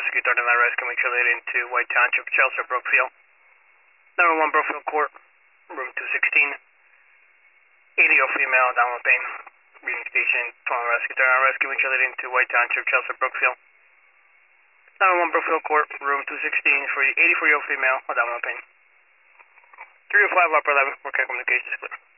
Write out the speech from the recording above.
Rescue, 39 Rescue, make sure they lead into White Township, Chelsea, Brookfield. 911 Brookfield Court, room 216. 80-year-old female, down with pain. Reading station, 21 Rescue, 39 Rescue, make sure they lead into White Township, Chelsea, Brookfield. 911 Brookfield Court, room 216 for the 84-year-old female, down with pain. 305 upper 11, we're communications clear.